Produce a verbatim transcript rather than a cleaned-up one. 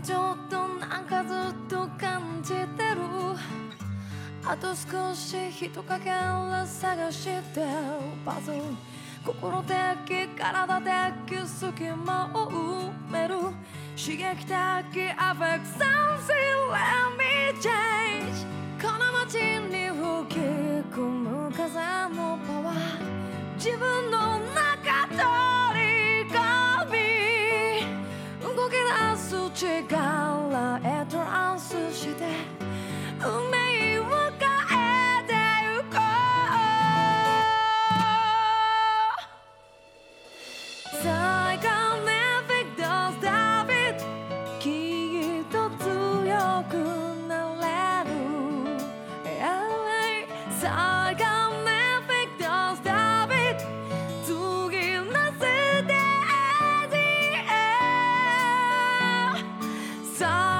今ちょっとなんかずっと感じてる。あと少し人かけら探してるパズル。心的体的隙間を埋める刺激的アフェクション Let me change この街に吹き込む風のパワー自分の中取り込み動き出す力へトランスして運命を変えてゆこうPsychomagnetic does David きっと強くなれる Psychomagnetic does David 次のステージへ